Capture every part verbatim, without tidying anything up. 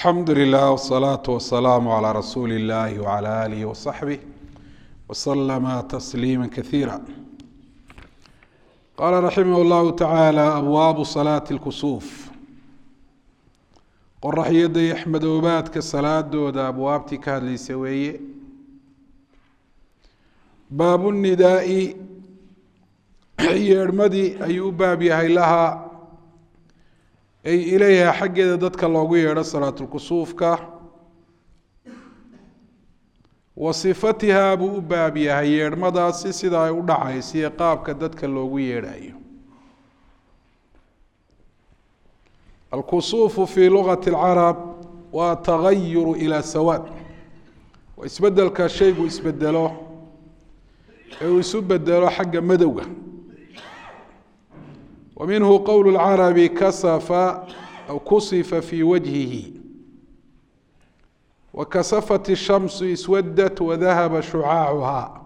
الحمد لله والصلاة والسلام على رسول الله وعلى آله وصحبه وسلم تسليما كثيرا. قال رحمه الله تعالى: أبواب صلاة الكسوف. qoraxyada iyo axmadoobaadka salaadooda abwaabtii ka hadlaysa weeye. baabu nidaa'i, yeedhmadii ayuu u baab yahay lahaa ay ilayha xaggeeda dadka loogu yeedho salaatulkusuufka. wa sifatihaa buu u baab yahay yeedhmadaasi sida ay u dhacaysa iyo qaabka dadka loogu yeedhayo. alkusuufu fii lugati alcarab waa tagayuru ilaa sawaad, waa isbedelka shaygu isbedelo ee uu isu bedelo xagga madowga. wa minhu qowlu lcarabi kasafa aw kusifa fii wajhihi, wa kasafat ishamsu iswadat wadahaba shucaacuhaa.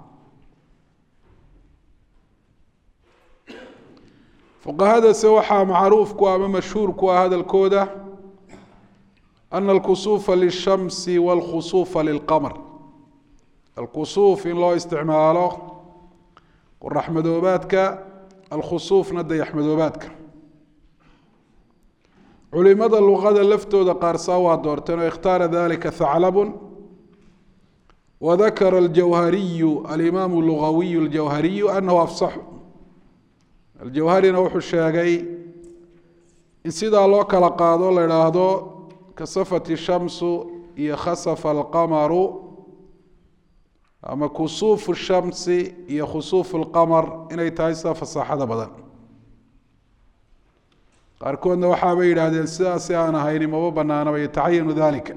fuqahadase waxaa macruuf ku ama mashhuur ku ah hadalkooda ana alkusuufa lishamsi walkhusuufa lilqamar. alkusuuf in loo isticmaalo qoraxmadoobaadka, alkhusuufna dayaxmadoobaadka. culimada luqada laftooda qaarsaa waa doorteen oo ikhtaara dalika thaclabun. wadakara aljawhariyu alimaamu lugawiyu aljawhariyu anahu afsaxu. aljawharina wuxuu sheegay in sidaa loo kala qaado la idhaahdo kasafat ishamsu iyo khasafa alqamaru, ama kusuufu shamsi iyo khusuufu lqamar inay tahay sida fasaaxada badan. qaarkoodna waxaabay yidhaahdeen sidaasi aan ahayni maba banaanaba yatacayanu dalika.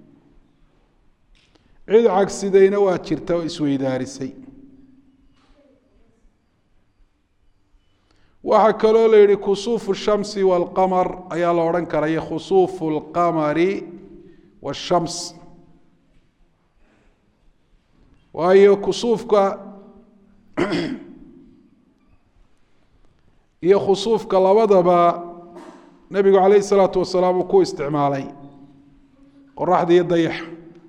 cid cagsidayna waa jirta oo isweydaarisay. waxaa kaloo la yihi kusuufu shamsi walqamar ayaa la odhan karaya khusuufu lqamari washams, waayo kusuufka iyo khusuufka labadaba nebigu calayhi salaatu wasalaam uu ku isticmaalay qoraxda iyo dayaxa.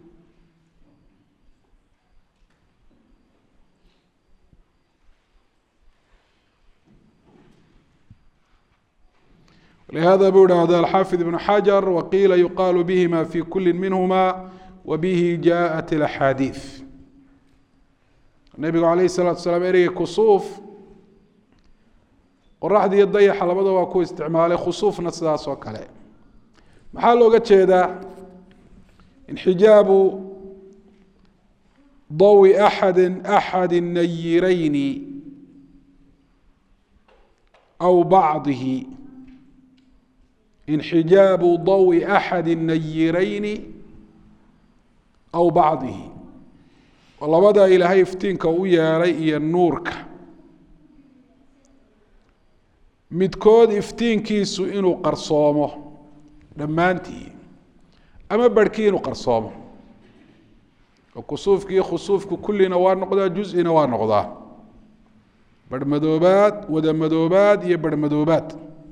لهذا buu hahda الxاaفظ بن xaجر وqiila يuqاal bهma في kuli minهma وbه jaءت الأxاadiiث. nebigu عalayه الصلاaةu وسلام ereyga kusuuf qoraxda iyo dayaxa labada waa ku isticmaalay, khusuufna sidaas oo kale. maxaa looga jeedaa? انxijaabu ضوء أxadi أxadi النayirayni أو bacضihi. انxijaabu ضوء أxadi النayirayni aw bacdihi. oo labadaa ilaahay iftiinka u yeelay iyo nuurka, midkood iftiinkiisu inuu qarsoomo dhammaantii ama barhkii inuu qarsoomo. oo kusuufka iyo khusuufku kullina waa noqdaa, juz-ina waa noqdaa. barhmadoobaad, wada madoobaad iyo barhmadoobaad.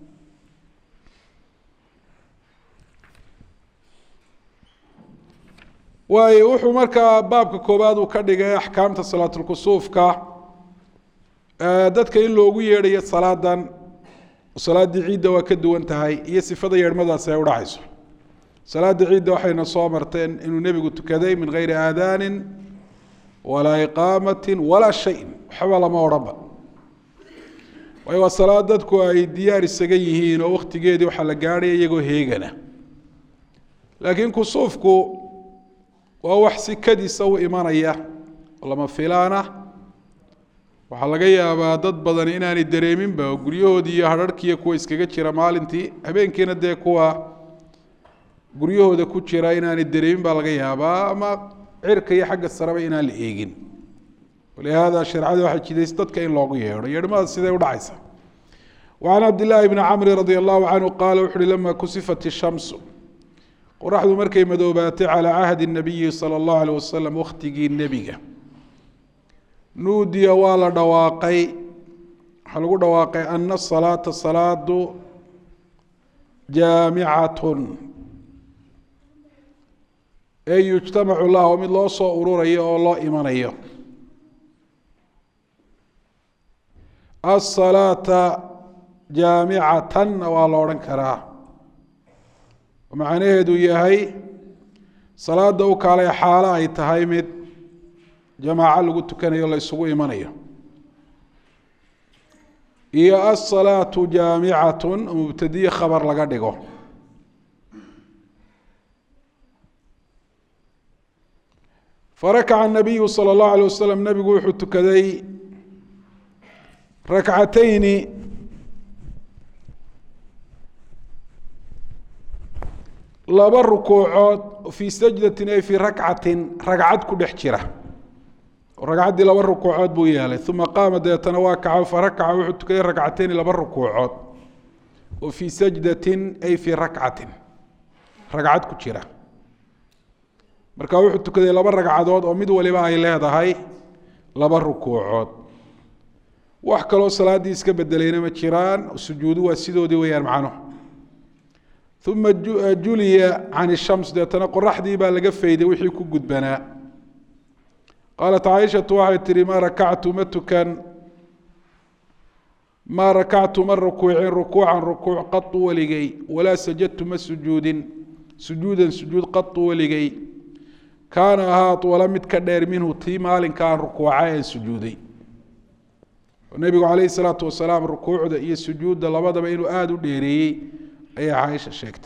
waayo wuxuu markaa baabka koobaad uu ka dhigay axkaamta salaatulkusuufka, dadka in loogu yeedhayo salaadan. salaaddii ciidda waa ka duwan tahay iyo sifada yeedhmadaasi ay udhacayso. salaada ciidda waxayna soo marteen inuu nebigu tukaday min gayri aadaanin walaa iqaamatin walaa shayin, waxba lama odhanba. waayo waa salaad dadku ay diyaar isaga yihiin oo waktigeedii waxaa la gaadhaya iyagoo heegana. laakiin kusuufku waa wax si kadisa u imanaya oo lama filaan ah. waxaa laga yaabaa dad badan inaanay dareeminba, oo guryahoodii iyo hadharhkiiyo kuwa iskaga jira maalintii, habeenkiina dee kuwa guryahooda ku jira inaanay dareemin baa laga yaabaa, ama cirka iyo xagga sareba inaan la eegin. walihaada shareecada waxay jidays dadka in loogu yeedho. yeedhmada siday u dhacaysa. wa can cabdillaahi bni camri radi allahu canhu qaala wuxu uhi lama kusifat ishamsu, qoraxdu markay madoobaatay calaa cahdi الnabiyi salى اllahu alيه wasalam, waktigii nebiga, nuudiya waa la dhawaaqay, waxaa lagu dhawaaqay ana salaata salaadu jaamicatun ee yujtamacu lahu mid loo soo ururayo oo loo imanayo. asalaata jaamicatan waa la odhan karaa, macnaheedu yahay salaada u kaalay xaalo ay tahay mid jamaaco lagu tukanayo la isugu imanayo. iyo asalaatu jaamicatun mubtadiye khabar laga dhigo. farakaca الnabiyu salى الlahu alيه wasalam nabigu wuxuu tukaday rakcatayni laba rukuucood fii sajdatin ay fii rakcatin ragcad ku dhex jira. ragcaddii laba rukuucood buu yeelay, uma qaama deetana waa kaco farakaca wuxuu tukaday rakcatayni laba rukuucood oo fii sajdatin ay fii rakcatin ragcad ku jira. marka wuxuu tukaday laba ragcadood oo mid waliba ay leedahay laba rukuucood. wax kaloo salaaddii iska bedelayna ma jiraan, sujuudu waa sidoodii weyaan macnuhu. uma juliya can ishams deetana qoraxdii baa laga fayday wixii ku gudbanaa. qaalat caaishatu waxay tihi maa rakactu ma tukan maa rakactu ma rukuucin rukuucan rukuuc qatu weligay, walaa sajadtu ma sujuudin sujuudan sujuud qatu weligay kaana ahaa wala mid ka dheer minhu tii maalinka aan rukuucay aan sujuuday. nebigu calayhi salaatu wasalaam rukuucda iyo sujuudda labadaba inuu aada u dheereeyey ayaa caaisha sheegtay.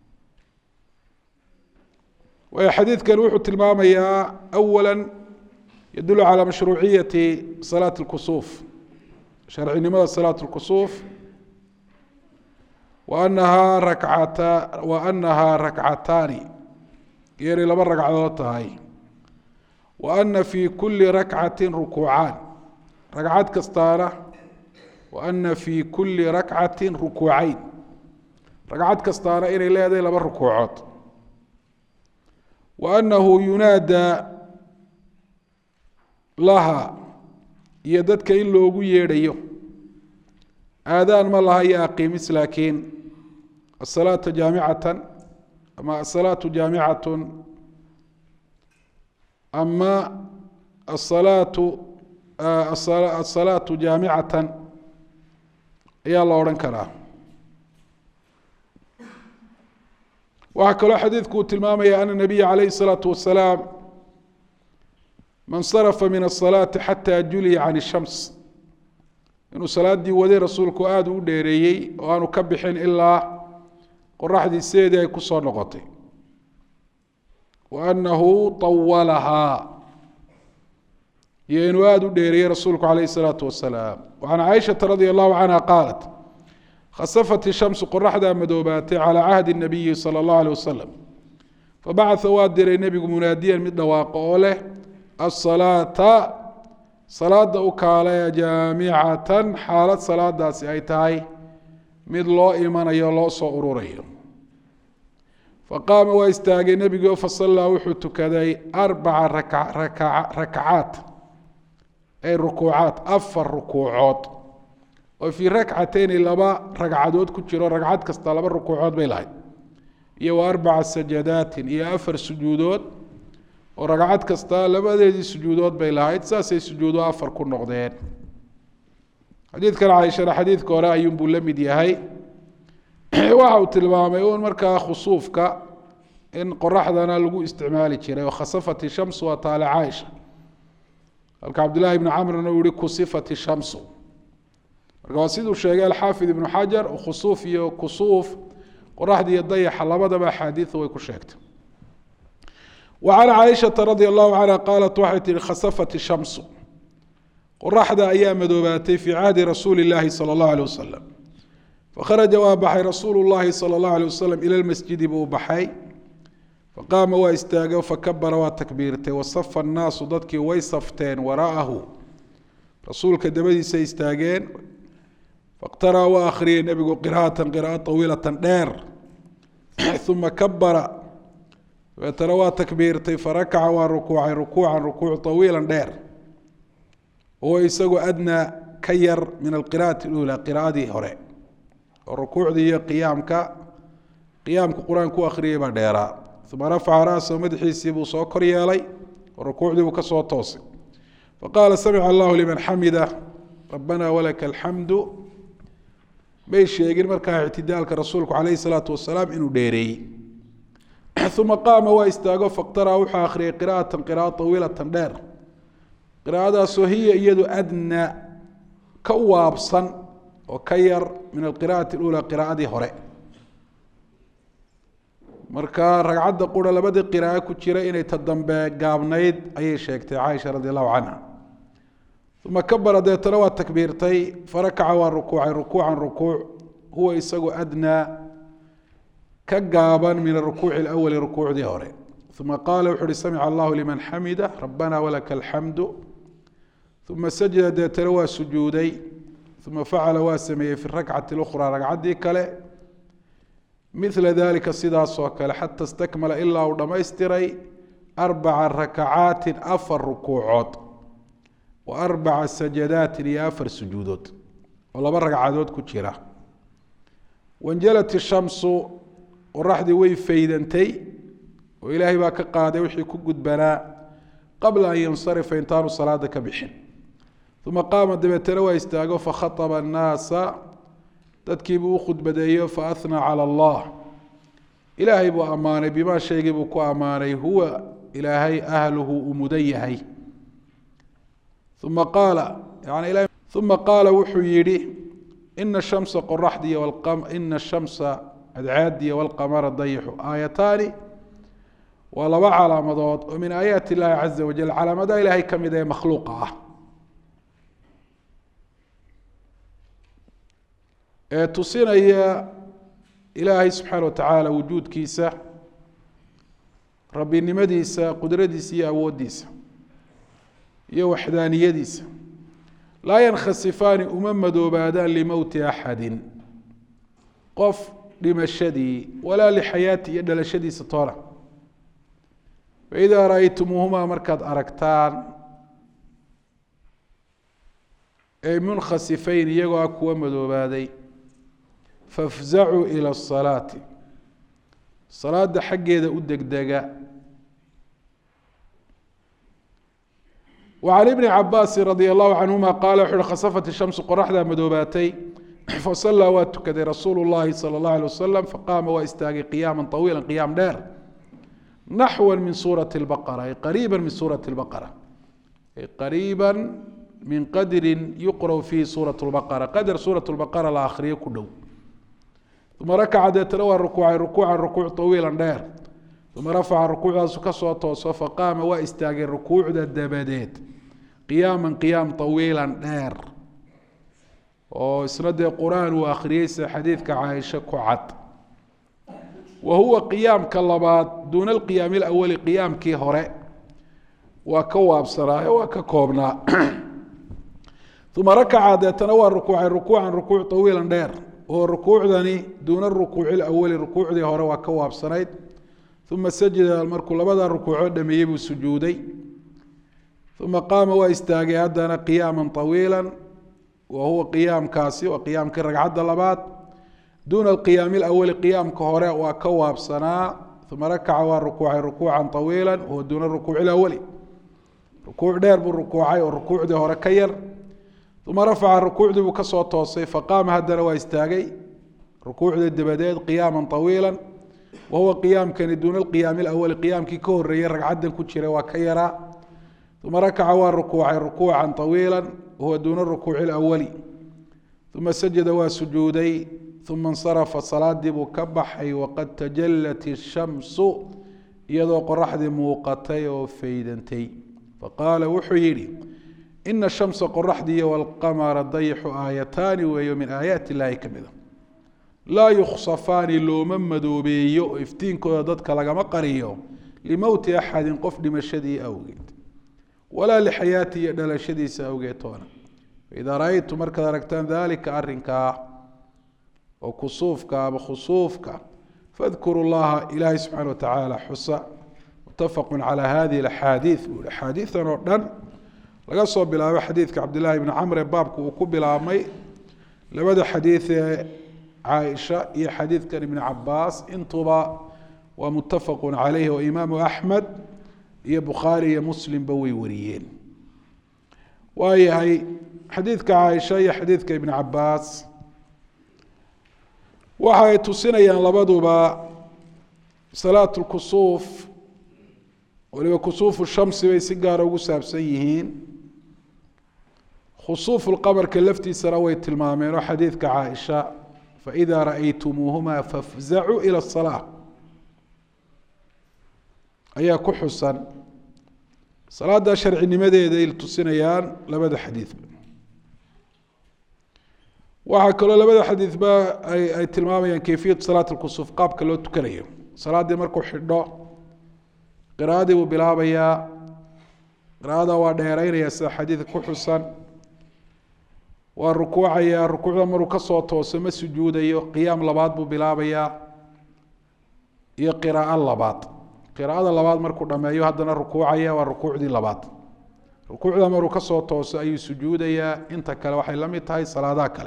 waayo xadiidkan wuxuu tilmaamayaa awala yadulu calaa mashruuciyati salaati اlkusuuf, sharcinimada salaat اlkusuuf, wa anahaa rakcata wa anahaa rakcataani iyo inay laba ragcadood tahay. wa ana fii kuli rakcati rukuucaan, ragcad kastaana wa ana fii kuli rakcati rukuucayn, ragcad kastaana inay leedahay laba rukuucood. wa anahu yunaada laha, iyo dadka in loogu yeedhayo, aadaan ma laha iyo aqiimis, laakiin asalaata jaamicatan ama asalaatu jaamicatun ama asalaatu asalaatu jaamicatan ayaa la odhan karaa. waxaa kaloo xadiidku uu tilmaamaya ana nabiya calayhi الsalaatu wasalaam man sarafa min الصalaati xataa juliya can الshams, inuu salaaddii waday rasuulku aada u dheereeyey oo aanu ka bixin ilaa qoraxdii sideedii ay ku soo noqotay. wa anahu طawalahaa, iyo inuu aada u dheereeyey rasuulku calayhi الsalaatu wasalaam. وcan caaishaةa radi allahu canha qaalat khasafat ishamsu qoraxdaa madoobaatay calaa cahdi الnabiyi salى اllahu alيه wasalam, fabacaa waa diray nebigu munaadiyan mid dhawaaqo oo leh asalaata salaada u kaalaya jaamicatan xaalad salaadaasi ay tahay mid loo imanayo loo soo ururayo. faqaama waa istaagay nebigo fasallaa wuxuu tukaday arbaca rakcaat ay rukuucaat afar rukuucood oo fii rakcatayni laba ragcadood ku jiro, ragcad kasta laba rukuucood bay lahayd, iyo wa arbaca sajadaatin iyo afar sujuudood oo ragcad kasta labadeedii sujuudood bay lahayd, saasay sujuudo afar ku noqdeen. xadiidkan caaishana xadiidka hore ayuunbuu la mid yahay. waxa uu tilmaamay un markaa khusuufka in qoraxdana lagu isticmaali jiray, oo khasafat ishamsu waa taale caaisha, halka cabdillahi ibni camrna uu yihi kusifat ishamsu. marka waa siduu sheegay alxaafid ibnu xajar, khusuuf iyo kusuuf qoraxda iyo dayaxa labadaba axaadiidu way ku sheegtay. وعن caaشhaةa radي الlahu canha qaalat waxay tihi khasafat الshamsu qoraxda ayaa madoobaatay fii cahdi rasuuli الlahi salى الlahu عalيه wasalam, fakharaja waa baxay rasuulu الlahi salى الlahu عalيه wasalam ila lmasjidi buu baxay, faqaama waa istaagay fakabara waa takbiirtay, wasafa الnaasu dadkii way safteen wara'ahu rasuulka dabadiisa istaageen, faqtaraa waa akhriyey nebigu qira'atan qira'a طawiilatan dheer, uma kabara dabeetana waa takbiirtay, farakaca waa rukuucay rukuucan rukuuc طawiilan dheer, oo isagoo adnaa ka yar min alqira'ati اlأulى qira'adii hore, oo rukuucdii iyo qiyaamka qiyaamka qur-aan ku akhriyay baa dheeraa. uma rafaca ra'sahu madaxiisii buu soo kor yeelay oo rukuucdii buu ka soo toosay faqaala samica allahu liman xamida rabbana walaka alxamdu may sheegin markaa ictidaalka rasuulku calayhi salaatu wasalaam inuu dheereeyey uma qaama waa istaago faqtara'a wuxuu akhriyay qiraa'atan qiraa'o tawiilatan dheer qiraa'adaasoo hiya iyadu adnaa ka waabsan oo ka yar min alqiraa'ati اlulaa qiraa'adii hore marka ragcadda qura labadii qiraa'o ku jira inay ta dambe gaabnayd ayay sheegtay caaisha radi allahu canha uma kabara deetana waa takbiirtay farakaca waa rukuucay rukuucan rukuuc huwa isagu adnaa ka gaaban min arukuuci alawali rukuucdii hore uma qaala wuxu uhi samica allahu liman xamida rabbana walaka alxamdu uma sajada deetana waa sujuuday uma facala waa sameeyey fi rakcati اlأkhraa ragcaddii kale mila dalika sidaasoo kale xata istakmala ilaa uu dhammaystiray arbaca rakacaati afar rukuucood wa arbaca sajadaatin iyo afar sujuudood oo laba ragcadood ku jira wanjalat ishamsu qoraxdii way faydantay oo ilaahay baa ka qaaday wixii ku gudbanaa qabla an yansarifa intaanu salaada ka bixin uma qaama dabeetana waa istaago fakhaطba الnaasa dadkiibuu u khudbadeeyo faathnaa calى allah ilaahay buu ammaanay bimaa shaygii buu ku ammaanay huwa ilaahay ahluhu uu mudan yahay uma qaala yani uma qaala wuxuu yihi ina shamsa qoraxdiya ina shamsa adcaadiya wاlqamara dayixu aayataani waa laba calaamadood oo min aayaati اllahi caza wajal calaamadaha ilaahay ka mid ee makhluuqa ah ee tusinaya ilaahay subxaana watacaala wujuudkiisa rabbinimadiisa qudradiisa iyo awooddiisa iyo waxdaaniyadiisa laa yankhasifaani uma madoobaadaan limowti axadin qof dhimashadii walaa lixayaati iyo dhalashadiisa toona faidaa ra'aytumuuhumaa markaad aragtaan ay munkhasifayn iyagoo ah kuwa madoobaaday fafzacuu ila asalaati salaada xaggeeda u degdega wacan ibni cabaasi radia allahu canhuma qaala wuxu uhi khasafat ishamsu qoraxdaa madoobaatay fasallaa waa tukaday rasuulu llahi sala allahu alay wasalam faqaama waa istaagay qiyaama طawiila qiyaam dheer naxwa min suurati lbaqara ay qariiba min suurati lbaqara ay qariiba min qadrin yuqra'u fiihi suurat lbaqara qadar suurat lbaqara la akhriyo ku dhow uma rakaca deetana waa rukuucay rukuucan rukuuc طawiilan dheer uma rafaca rukuucdaasu ka soo tooso faqaama waa istaagay rukuucda dabadeed qiyaaman qiyaam طawiilan dheer oo isna dee qur-aan uu akhriyey sida xadiidka caaisha ku cad wa huwa qiyaamka labaad duuna alqiyaami alawali qiyaamkii hore waa ka waabsanaayo waa ka koobnaa uma rakaca deetana waa rukuucay rukuucan rukuuc طawiilan dheer oo rukuucdani duuna rukuuci lawali rukuucdii hore waa ka waabsanayd uma sajada markuu labadaa rukuucood dhameeyey buu sujuuday uma qaama waa istaagay haddana qiyaama طawiila wa huwa qiyaamkaasi waa qiyaamkii ragcadda labaad duuna alqiyaami alawali qiyaamka hore waa ka waabsanaa uma rakaca waa rukuucay rukuucan طawiila wahuwa duuna rukuuci اlawali rukuuc dheer buu rukuucay oo rukuucdii hore ka yar uma rafaca rukuucdii buu ka soo toosay faqaama haddana waa istaagay rukuucdii dabadeed qiyaama طawiila wahuwa qiyaamkani duuna alqiyaami alawali qiyaamkii ka horeeyey ragcaddan ku jira waa ka yaraa uma rakaca waa rukuucay rukuucan طawiila wahuwa duuna rukuuci اlawali uma sajada waa sujuuday uma insarafa salaadii buu ka baxay waqad tajalat ishamsu iyadoo qoraxdii muuqatay oo faydantay faqaala wuxuu yidhi ina shamsa qoraxdiiyo walqamara dayixu aayataani weeyo min aayaati illaahi ka mida laa yukhsafaani looma madoobeeyo oo iftiinkooda dadka lagama qariyo limowti axadin qof dhimashadii awgeed walaa lixayaati iyo dhalashadiisa awgeed toona faidaa ra-aytu markaad aragtaan daalika arrinkaa oo kusuufka ama khusuufka fadkuru llaha ilaahay subxaana watacaala xusa mutafaqu calaa hadihi axaadiid buu hi axaadiidan oo dhan laga soo bilaabo xadiidka cabdillahi bni camr ee baabku uu ku bilaabmay labada xadiid ee caaisha iyo xadiidkan ibni cabaas intuba waa muttafaqu calayhi oo imaamu axmed iyo bukhaari iyo muslimba way wariyeen. waayahay xadiidka caaisha iyo xadiidka ibn cabaas waxa ay tusinayaan labaduba salaat lkusuuf waliba kusuufu shamsi bay si gaara ugu saabsan yihiin. khusuufu lqamarka laftiisana way tilmaameen oo xadiidka caaisha faإida ra'aytumuuhuma fafzacuu ilى الصalaaة ayaa ku xusan. salaada sharcinimadeeda ay tusinayaan labada xadiidba. waxaa kaloo labada xadiidba ay ay tilmaamayaan kayfiyat salaat اlkusuuf, qaabka loo tukanayo. salaaddii markuu xidho qiraa'adii buu bilaabayaa, qiraa'ada waa dheeraynaya sida xadiidka ku xusan, waa rukuucayaa, rukuucda maruu kasoo tooso ma sujuudayo, qiyaam labaad buu bilaabayaa iyo qiraa'o labaad. qiraa'ada labaad markuu dhameeyo haddana rukuucaya, waa rukuucdii labaad. rukuucda maruu kasoo tooso ayuu sujuudayaa. inta kale waxay la mid tahay salaadaha kale.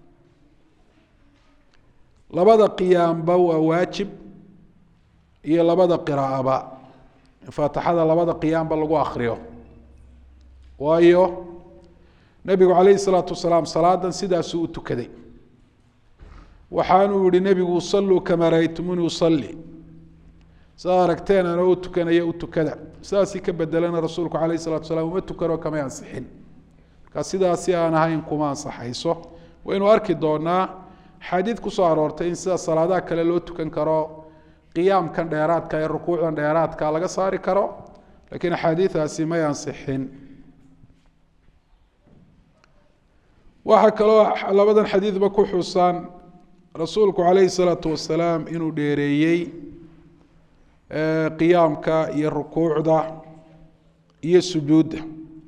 labada qiyaamba waa waajib iyo labada qiraa'aba, faatixada labada qiyaamba lagu akriyo, waayo nebigu calayhi salaatu wasalaam salaadan sidaasuu u tukaday. waxaanuu yihi nebigu salluu kamaa ra'aytumuni usalli, sidaa aragteen anoo u tukanaya u tukada. sidaasii ka bedelana rasuulku calayhi salatu wasalaam uma tukanoo kamay ansixin. markaa sidaasi aan ahayn kuma ansaxayso. waynu arki doonaa xadiid kusoo aroortay in sida salaadaha kale loo tukan karo, qiyaamkan dheeraadka ee rukuucdan dheeraadka laga saari karo, laakiin axaadiidaasi may ansixin. waxaa kaloo labadan xadiidba ku xusan rasuulku calayhi salaatu wasalaam inuu dheereeyey qiyaamka iyo rukuucda iyo sujuudda.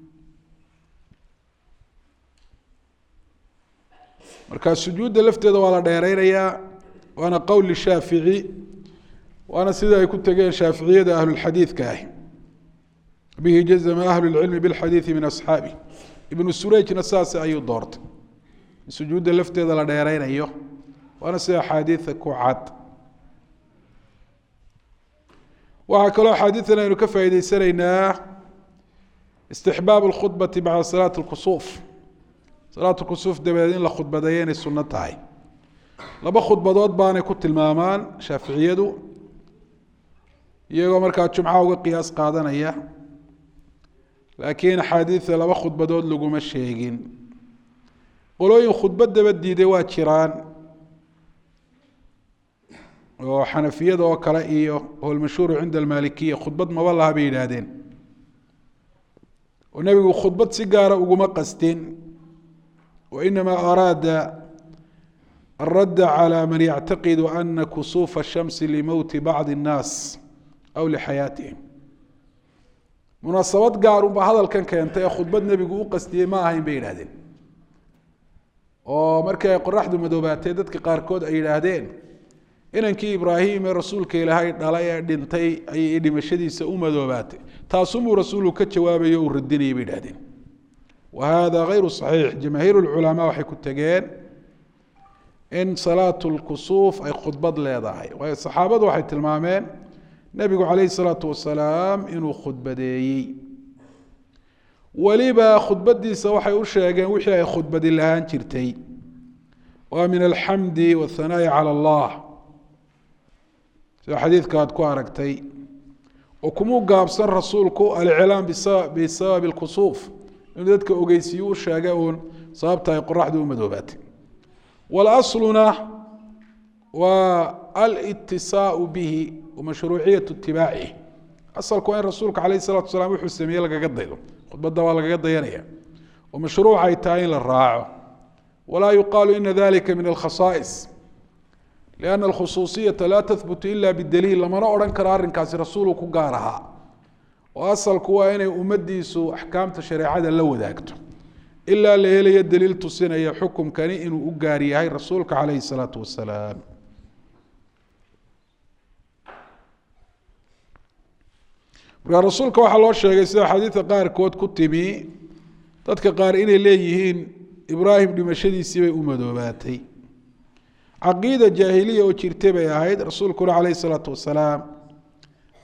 marka sujuudda lafteeda waa la dheereynayaa, waana qowl shaafici, waana sida ay ku tegeen shaaficiyada ahlulxadiidka ah. bihi jazma ahlu lcilmi bilxadiidi min asxaabi. ibnu surayjna saas ayuu doortay in sujuudda lafteeda la dheereynayo, waana sida axaadiida ku cad. waxaa kaloo axaadiidan aynu ka faa'iideysanaynaa istixbaab اlkhudbati bacda salaat اlkusuuf. salaat lkusuuf dabadeed in la khudbadeeyo inay sunno tahay. laba khudbadood baanay ku tilmaamaan shaaficiyadu, iyagoo markaa jumca uga qiyaas qaadanaya, laakiin axaadiida laba khudbadood laguma sheegin. qolooyin khudbad daba diiday waa jiraan, oo xanafiyada oo kale iyo oo almashhuuru cinda almaalikiya khudbad maba laha bay yidhaahdeen, oo nebigu khudbad si gaara uguma qastin, wainamaa araada alradda calى man yactaqidu ana kusuufa الshamsi limowti bacdi الnaas aw lixayaatihim. munaasabad gaar unba hadalkan keentay ee khudbad nebigu u qastiyey ma ahayn bay yidhahdeen. oo markii ay qoraxdu madoobaatay dadka qaarkood ay yidhaahdeen inankii ibraahim ee rasuulka ilaahay dhalay ee dhintay ayay dhimashadiisa u madoobaatay, taasumuu rasuulku ka jawaabayo uu radinayay bay yidhahdeen. wa hada gayru saxiix. jamaahiir lculamaa waxay ku tegeen in salaatu lkusuuf ay khudbad leedahay, waayo saxaabadu waxay tilmaameen nebigu calayhi salaatu wasalaam inuu khudbadeeyey. weliba khudbadiisa waxay u sheegeen wixii ay khudbadi lahaan jirtay, waa min alxamdi waathanaa'i cala allah, sida xadiidka aad ku aragtay. oo kumuu gaabsan rasuulku aliclaam bisababi lkusuuf, inuu dadka ogeysiiyu u sheegay uun sababta ay qoraxdu u madoobaatay. walasluna waa alitisaau bihi wamashruuciyat itibaacihi. asalku waa in rasuulka calayhi salatu wasalaam wuxuu sameeye lagaga daydo, khudbadda waa lagaga dayanaya, oo mashruuc ay tahay in la raaco. walaa yuqaalu ina dalika min alkhasaa'is, lianna alkhusuusiyata laa tahbutu ila bidaliil. lamana odhan karo arrinkaasi rasuulu ku gaar ahaa, oo asalku waa inay ummaddiisu axkaamta shareecada la wadaagto, ilaa la helayo daliil tusinaya xukumkani inuu u gaar yahay rasuulka calayhi salaatu wasalaam. markaa rasuulka waxaa loo sheegay sida xadiidka qaarkood ku timi, dadka qaar inay leeyihiin ibraahim dhimashadiisii bay u madoobaatay. caqiida jaahiliya oo jirtay bay ahayd. rasuulkuna calayhi salaatu wasalaam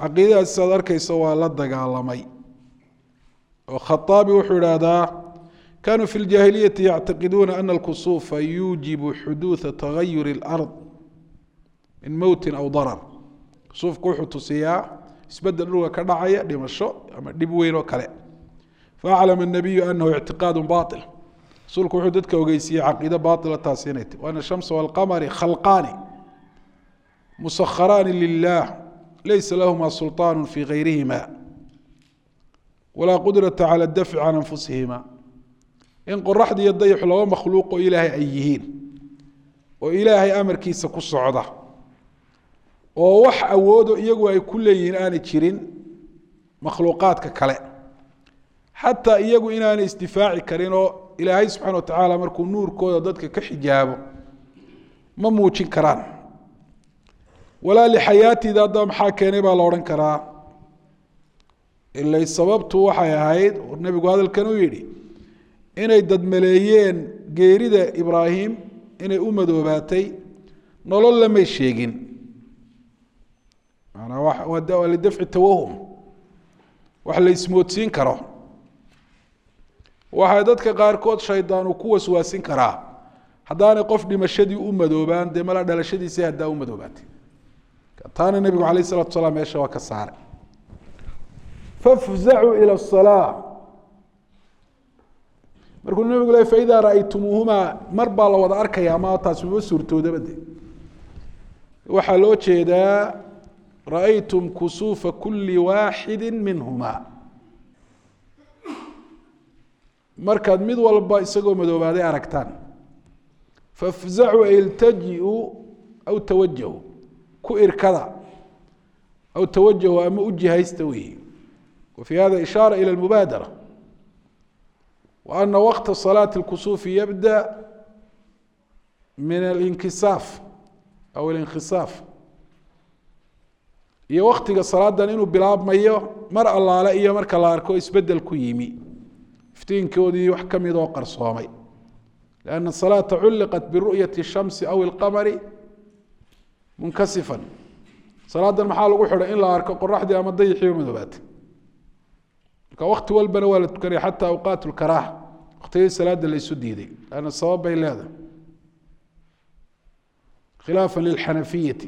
caqiidadaas saad arkaysa waa la dagaalamay oo khaaabi wuxuu ihahdaa kanuu fi ljaahiliyati yactaqiduuna ana alkusuufa yuujibu xuduuda tagayur اlard min mowtin aw darar kusuufku wuxuu tusiyaa isbedel dhulka ka dhacaya dhimasho ama dhib weyn oo kale faaclama الnabiyu anahu ictiqaad baطil rasuulku wuxuu dadka ogeysiiyey caqiide baila taasi inay tahy waana shamsa wاlqamari khalqaani musakharaani lilah laysa lahuma sulطaan fi gayrihima walaa qudrata calى dafci can anfusihima in qoraxda iyo dayaxu laba makhluuqoo ilaahay ay yihiin oo ilaahay amarkiisa ku socda oo wax awoodo iyagu ay ku leeyihiin aanay jirin makhluuqaadka kale xataa iyagu inaanay isdifaaci karin oo ilaahay subxana watacaala markuu nuurkooda dadka ka xijaabo ma muujin karaan walaa lixayaatida haddaba maxaa keenay baa la odhan karaa ilay sababtu waxay ahayd nebigu hadalkan uu yidhi inay dadmaleeyeen geerida ibraahim inay u madoobaatay nolol lamay sheegin maanaa waa lidafci tawahum wax la ismoodsiin karo waxay dadka qaarkood shaydaan uu ku waswaasin karaa haddaanay qof dhimashadii u madoobaan dee mala dhalashadiisii haddaa u madoobaatay taana nebigu alayh isalatu salaam meesha waa ka saaray fafzacuu ila asalaa markuu nebigu le faidaa ra'aytumuuhumaa mar baa la wada arkaya ma taas maba suurtoodaba de waxaa loo jeedaa ra'aytum kusuufa kuli waaxidi minhumaa markaad mid walba isagoo madoobaaday aragtaan fafzacuu iltajiuu aw tawajahu ku irkada aw tawajahu ama u jihaysta weyi وفي hذا إشhاaرة إلى المباadرة وأن وقت صلاة الكسوف يبدأ من الانكساف أو الانkhiصاaf iyo waktiga salaadan inuu bilaabmayo mar allaale iyo marka la arko isbedel ku yimi iftiinkoodii wax ka midoo qarsoomay لأن الصلاة culqت برuؤيaة الشhaمس أو الqمر munkasifا salaadan maxaa lagu xidhay in la arko qoraxdii ama dayixii madoobaatay marka wakti walbana waa la tukanaya xataa awqaat lkaraaha waktiyadii salaada la isu diiday lanna sabab bay leedahay khilaafa lilxanafiyati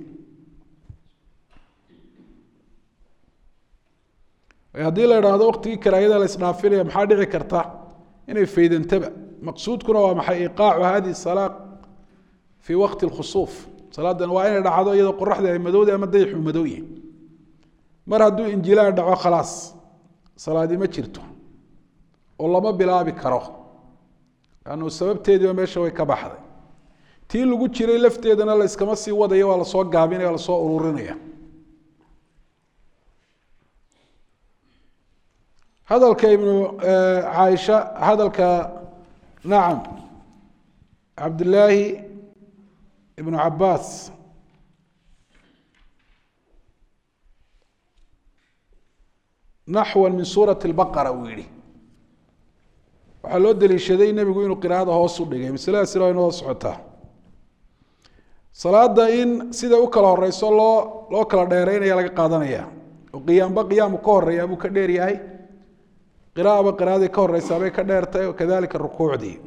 haddii la idhaahdo waktigii karaahiyada la isdhaafinaya maxaa dhici karta inay faydantaba maqsuudkuna waa maxay iqaacu hadihi salaa fii waqti lkhusuuf salaadan waa inay dhacdo iyadoo qoraxdii ay madowda ama dayixu madow yihi mar hadduu injilaan dhaco khalaas salaadi ma jirto oo lama bilaabi karo lannu sababteediiba meesha way ka baxday tii lagu jiray lafteedana la iskama sii wadaya waa lasoo gaabinaya waa lasoo ururinaya hadalka ibnu caaisha hadalka nacam cabdillaahi ibnu cabaas naxwa min suurati lbaqara uu yihi waxaa loo daliishaday nebigu inuu qiraa'ada hoos u dhigay masaladaasina waa inoo socotaa salaada in siday u kala horeyso loo loo kala dheereynaya laga qaadanaya oo qiyaamba qiyaamu ka horeeya buu ka dheer yahay qiraa'aba qiraa'adii ka horeysaa bay ka dheertahay wakadalika rukuucdii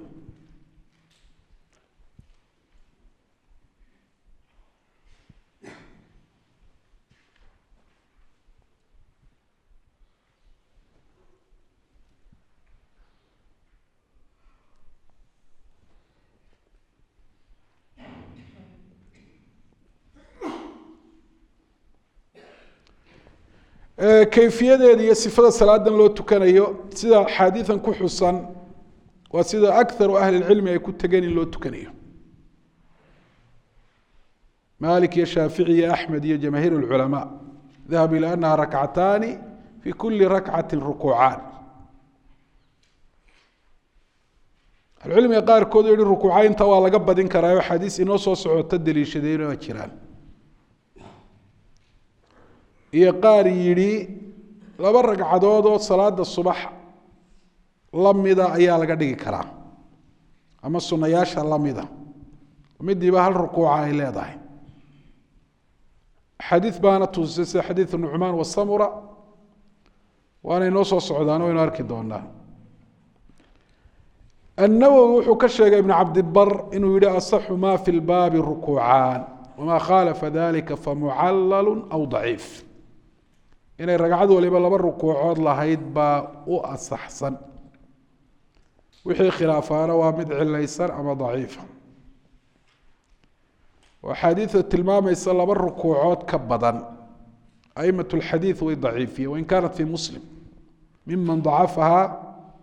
kayfiyadeeda iyo sifada salaadan loo tukanayo sida axaadiian ku xusan waa sida akaru ahli اcilmi ay ku tegeen in loo tukanayo malik iyo shaafici iyo axmed iyo jamaahiir اculamaa dahabu ilى anaha rakcataani fi kuli rakcati rukuucaan ahlucilmiga qaarkood yihi rukuucaynta waa laga badin karaayo axaadiis inoo soo socota daliishadeen waa jiraan iyo qaar yidhi laba ragcadood oo salaada subax lamida ayaa laga dhigi karaa ama sunayaasha lamida midiiba hal rukuuca ay leedahay حديث بانت حديث النعمان والسمرة وأنا نوصل السعودان وين أركي دونا النووي وحو كشيغ ابن عبد البر إنه يرى أصح ما في الباب الركوعان وما خالف ذلك فمعلل أو ضعيف إن الرقعد وليبا لبا الركوعات لهيد با أصحصن وحي خلافانا ومدع ليسر أما ضعيفا وحديث التلمام يسأل لبا الركوعات كبدا أئمة الحديث وهي ضعيفية وإن كانت في مسلم ممن ضعفها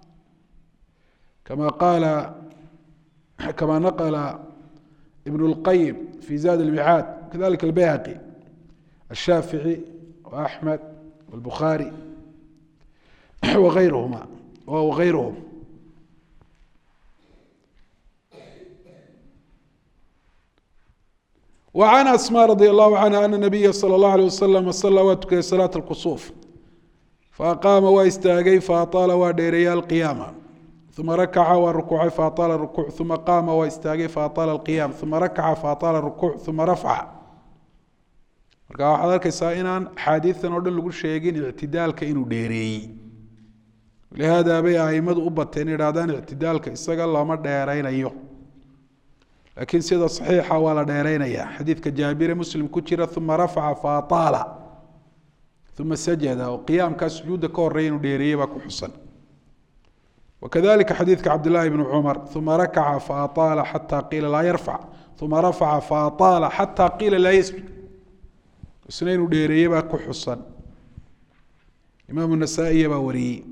كما قال كما نقل ابن القيم في زاد المعاد كذلك البيهقي الشافعي وأحمد والبخاري وغيرهما وغيرهم وعن أسماء رضي الله عنها أن النبي صلى الله عليه وسلم صلى واتكي صلاة الكسوف فأقام واستاغي فأطال وديريا القيامة ثم ركع وركوع فأطال الركوع ثم قام واستاغي فأطال القيام ثم ركع فأطال الركوع ثم رفع marka waxa arkaysaa inaan xadiisan oo dhan lagu sheegin i'tidaalka inuu dheereeyay leeyahay bay aimadu u bateen iraadaan i'tidaalka isaga lama dheeraynayo laakiin sida saxiixa waa la dheeraynaya xadiidka jaabir muslim ku jira thumma rafa'a fa taala thumma sajada wa qiyamka sujuuda ka horeeyay inuu dheereeyay ba ku xusan وكذلك حديث عبد الله بن عمر ثم ركع فأطال حتى قيل لا يرفع ثم رفع فأطال حتى قيل لا يسجد سنين ديريه با كحسن امام النسائي با وري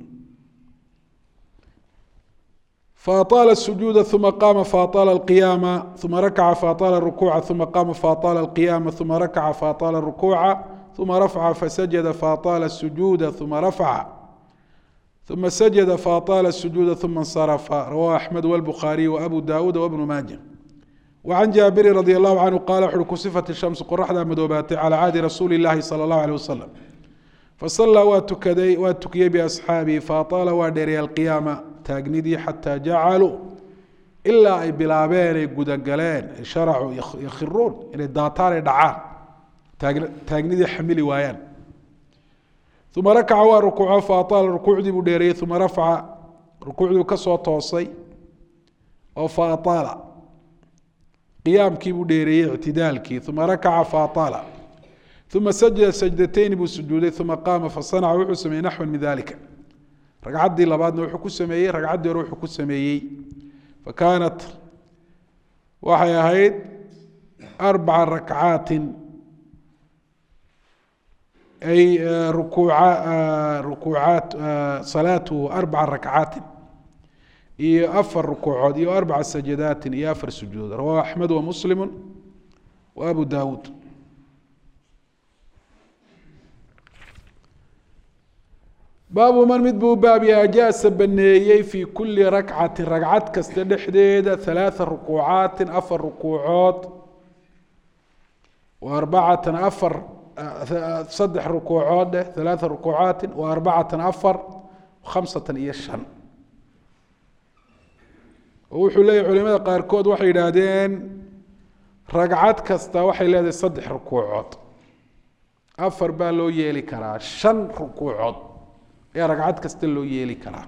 فاطال السجود ثم قام فاطال القيام ثم ركع فاطال الركوع ثم قام فاطال القيام ثم ركع فاطال الركوع ثم رفع فسجد فاطال السجود ثم رفع ثم سجد فاطال السجود ثم انصرف رواه احمد والبخاري وابو داود وابن ماجه وعن جابر رضي الله عنه قال حرك صفة الشمس قرحة مدوبات على عهد رسول الله صلى الله عليه وسلم فصلى واتكدي واتكي بأصحابه فأطال ودري القيامة تاجندي حتى جعلوا إلا أي بلابين قدقلين شرعوا يخرون إلى الداتار دعان تاجندي حملي ويان ثم ركع وركوع فأطال الركوع دي بديري ثم رفع ركوع كسوة توصي أو فأطال قيام كي بديري اعتدالكي ثم ركع فأطال ثم سجد سجدتين بالسجود ثم قام فصنع وحسمي نحو من ذلك رقعت دي لبعض نوح كسمي رقعت دي روح كسمي فكانت وحي هيد أربع ركعات أي ركوع ركوعات صلاته أربع ركعات إيه أفر ركوعات إيه أربع سجدات إيه أفر سجود رواه أحمد ومسلم وأبو داود باب من مدبو باب أجاس بنيي في كل ركعة ركعات كستدحديد ثلاث ركوعات أفر ركوعات وأربعة أفر صدح ركوعات ثلاث ركوعات وأربعة أفر وخمسة يشهن wuxuu leeyahay culimada qaarkood waxay yiraahdeen ragcad kasta waxay leedahay saddex rukuucood afar baa loo yeeli karaa shan rukuucood ayaa ragcad kasta loo yeeli karaa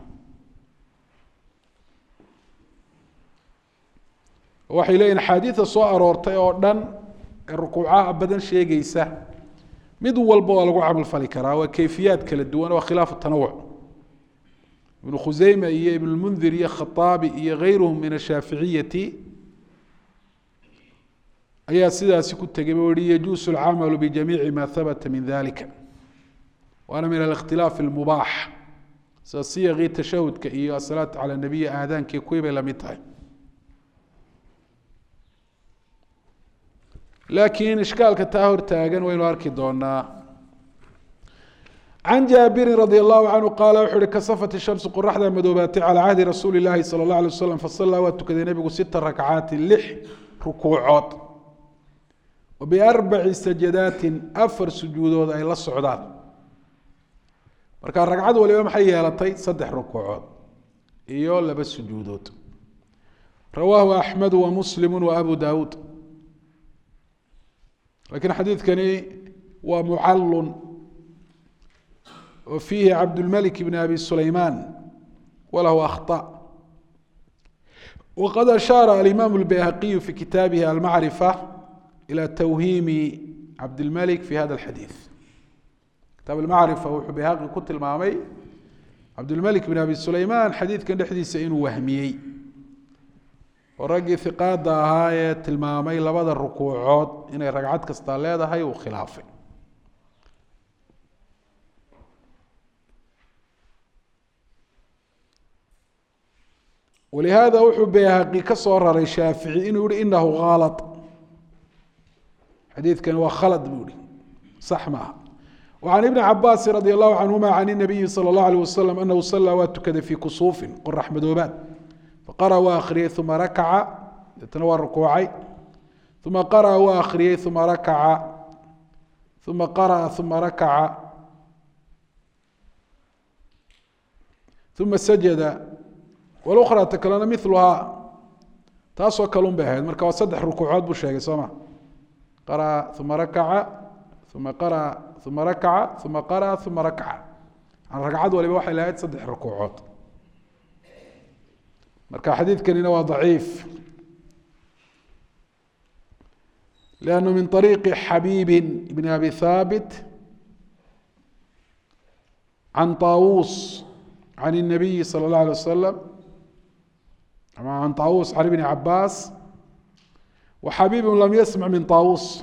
waxay leeyihiin xadiida soo aroortay oo dhan ee rukuucaha badan sheegaysa mid walba waa lagu camal fali karaa waa kayfiyaad kala duwan oo khilaaf tanawuc ابن خزيمة إيه ابن المنذر إيه خطابي إيه غيرهم من الشافعية أي سيدة سكت جبوري يجوز العمل بجميع ما ثبت من ذلك وأنا من الاختلاف المباح صيغ تشهد كإيه الصلاة على النبي آذان كي كويبة لمتها لكن إشكال كتاهر تاغن وين أركي دونا عن جابر رضي الله عنه قال وحر كصفت الشمس قرحة مدوبات على عهد رسول الله صلى الله عليه وسلم فصلى واتكد النبي ست ركعات لح ركوعات وبأربع سجدات أفر سجودات أي للصعودات marka ragcad waliba maxay yeelatay saddex rukuucood iyo laba sujuudood rawahu ahmad wa muslim wa abu daud laakiin xadiidkani ومعل وفيه عبد الملك بن أبي سليمان وله أخطاء. وقد أشار الإمام البيهقي في كتابه المعرفة إلى توهيم عبد الملك في هذا الحديث. كتاب المعرفة وحبيهقي كنت المامي عبد الملك بن أبي سليمان حديث كان حديث إنه وهميي ورقي ثقات هاي المامي لبعض الركوعات إن رجعت كستالية هاي وخلافه. ولهذا وحب بيهقي كسر الشافعي إنه يقول إنه غلط. حديث كان هو خلط بيقول صح معه. وعن ابن عباس رضي الله عنهما عن النبي صلى الله عليه وسلم أنه صلى واتكد في كسوف قرح مدوبات فقرأ وآخريه ثم ركع يتنوى الركوعي ثم قرأ وآخريه ثم ركع ثم قرأ ثم ركع ثم سجد والأخرى تكلنا مثلها تاسو كلون بهاد مركا صدح ركوعات بشيء سما قرأ ثم ركع ثم قرأ ثم ركع ثم قرأ ثم ركع عن ركعات ولا بواحد لا صدح ركوعات مركا حديث كان هو ضعيف لأنه من طريق حبيب بن أبي ثابت عن طاووس عن النبي صلى الله عليه وسلم عن طاووس عن ابن عباس وحبيب لم يسمع من طاووس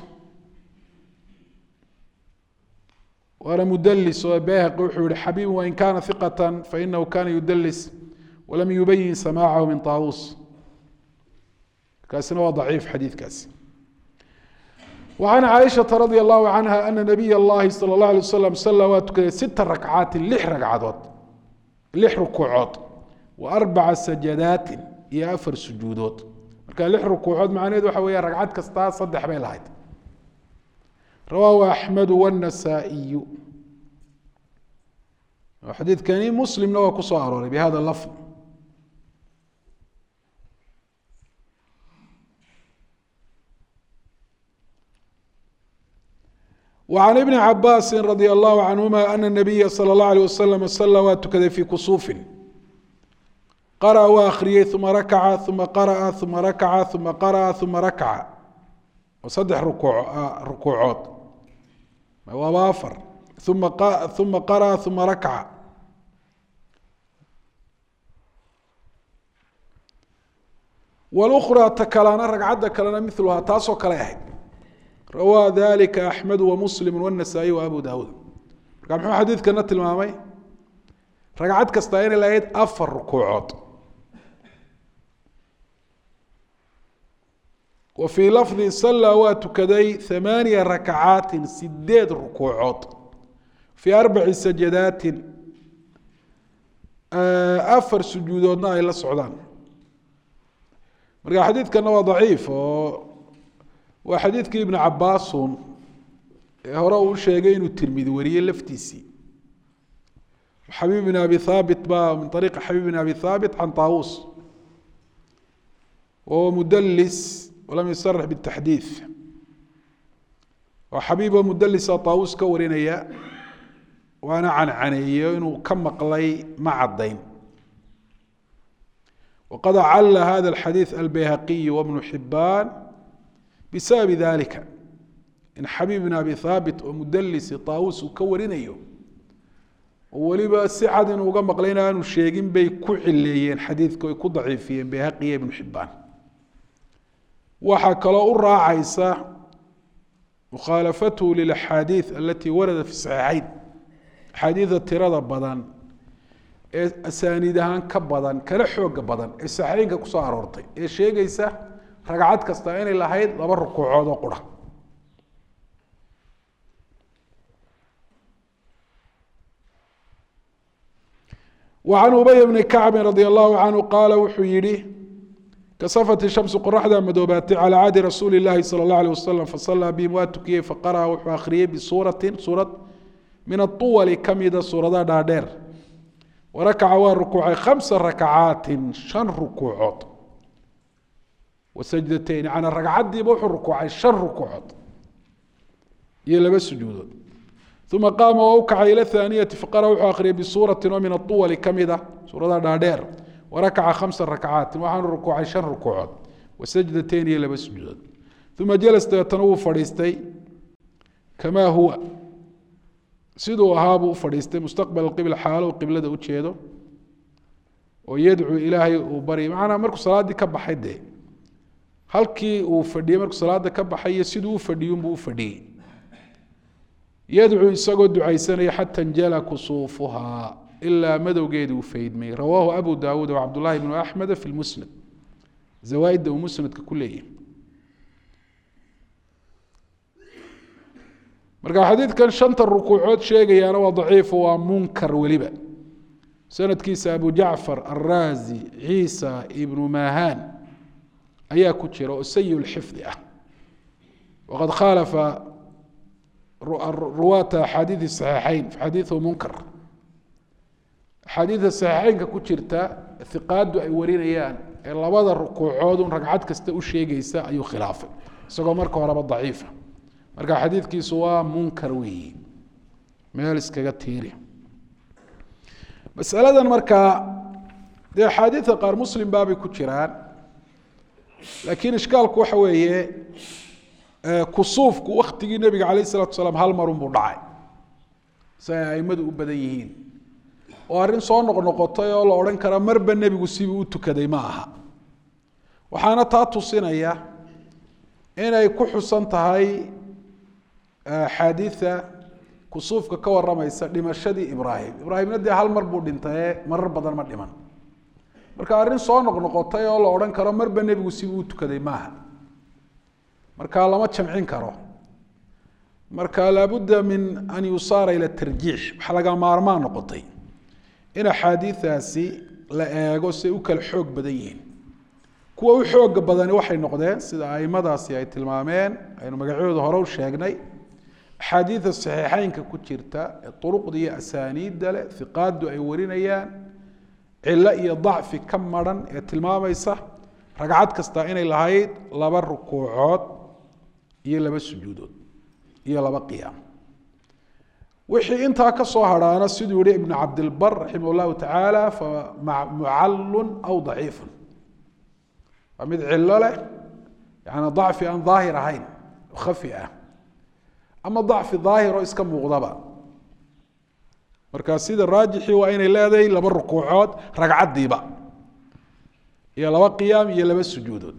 وأنا مدلس وباهق وحول حبيب وإن كان ثقة فإنه كان يدلس ولم يبين سماعه من طاووس كاسنا هو ضعيف حديث كاس. وعن عائشة رضي الله عنها أن نبي الله صلى الله عليه وسلم صلى واتكد ست ركعات لح ركعات لح ركوعات وأربع سجدات يا أفر سجودات كان لح ركوعات معناه وحوي ركعات كستا صدح بين الهيد. رواه أحمد والنسائي حديث كان مسلم نوى كصار بهذا اللفظ. وعن ابن عباس رضي الله عنهما أن النبي صلى الله عليه وسلم صلى واتكد في كسوف قرأ وآخريه ثم ركع ثم قرأ ثم ركع ثم قرأ ثم ركع وصدح ركوع ركوعات ووافر ثم ثم قرأ ثم ركع والأخرى تكلنا ركعت كلنا مثلها تاسو كلاهي. روى ذلك أحمد ومسلم والنسائي وأبو داود. كم حديث كانت المامي ركعت كستاين الآيات أفر ركوعات وفي لفظ صلى واتكدي ثمانية ركعات سداد ركوعات في أربع سجدات أفر سجودنا إلى السعودان. مرجع حديث كان ضعيف وحديث كي ابن عباس هو شيئين الترمذي وريه لفتيسي حبيب بن أبي ثابت با من طريق حبيب بن أبي ثابت عن طاووس وهو مدلس ولم يصرح بالتحديث وحبيب مدلس طاووس كورينيا وانا عن عنيه انه كم مقلي مع الدين. وقد عل هذا الحديث البيهقي وابن حبان بسبب ذلك ان حبيب بن ابي ثابت ومدلس طاووس كورينيو ولبا سعد انه كم مقلينا انه شيغين بي كحليين حديثك كو ضعيفين بيهقي ابن حبان. waxaa kaloo u raacaysa mukhaalafatu lilaxaadiid alati warada fi saxiixayn axaadiida tirada badan ee asaaniid ahaan ka badan kana xooga badan ee saxiixaynka ku soo aroortay ee sheegaysa ragcad kasta inay lahayd laba rukuucood oo qura. وعن أبي بن كعب رضي الله عنه قال وحيري كصفت الشمس قرحدا مدوبات على عهد رسول الله صلى الله عليه وسلم فصلى بهم واتكي فقرأ وآخره بسورة سورة من الطول كم يدا سورة دادير وركع والركوع خمس ركعات شن ركوعات وسجدتين عن الركعات دي بوح الركوع شن ركوعات iyo laba sujuudood ثم قام ووكع إلى الثانية فقرأ وآخر بسورة ومن الطول كمدة سورة دادير وركع خمس ركعات وعن ركوع شن ركوعات وسجدتين إلى بسجود ثم جلس يتنوى فريستي كما هو سيدو هابو فريستي مستقبل القبلة حاله وقبلة دا وجهده ويدعو إلهي وبري معنا مركو صلاة دي كبا حيده halkii uu fadhiyay markuu salaada ka baxay sidoo fadhiyay buu fadhiyay yad'u isagoo ducaysanaya hatta jala kusufuha illa madowgeedu faydmay rawahu abu daawud wa abdullah ibn ahmad fi al-musnad zawaid wa musnad kulliye marka xadiidkan shanta rukuucood sheegayana waa daciif waa munkar waliba sanadkiisa abu ja'far ar-razi isa ibn mahan ayaa ku jira oo sayi al-hifd ah waqad khalafa ruwaata hadith sahihayn fi hadithu munkar hadith sahihayn ku jirta thiqaadu ay warinayaan ee labada rukuucood un ragcad kasta u sheegaysa ayuu khilaafay isagoo marka horeba daciifa marka hadithkiisu waa munkar weey meel iskaga tiiri mas'aladan marka de hadith qaar muslim baabi ku jiraan لكن إشكالك وحويه كصوفك وقتي النبي عليه الصلاة والسلام هالمرون بضعي سيمدوا بديهين وأرين صون نقطة ولا أرين كرام مرب النبي وسيبه وتكدي معها وحنا تعطوا صينية إن يكون حسن هاي حادثة كصوفك كور رميس لمشهد إبراهيم إبراهيم ندي هالمر بودنتهي مر بدل ما دمان marka arin soo noqnoqotay oo la oran karo marba nabigu si uu tukaday maaha marka lama jamcin karo marka la budda min an yusara ila tarjih waxa laga maarmaan noqotay in xadiiثaasi la eego si uu kala xoog badan yihiin kuwa u xoog badan waxay noqdeen sida aimadaasi ay tilmaameen aynu magacooda hore u sheegnay xadiiث saxiixaynka ku jirta turuqdiya asaaniid leh thiqaadu ay warinayaan إلا يضعف كم مرة التلمام يصح ركعات كستا إن الهايد لبا ركوعات يلا بس سجودات يلا بقيام وحي انت كصهر أنا سيدوري ابن عبد البر رحمه الله تعالى فمعل أو ضعيف فمد علة يعني ضعف أن ظاهر هين وخفية أما ضعف ظاهر إسكم مغضبا marka sida raajixi waa inay leedahay laba rukuucood ragcadiiba iyo laba qiyaam iyo laba sujuudood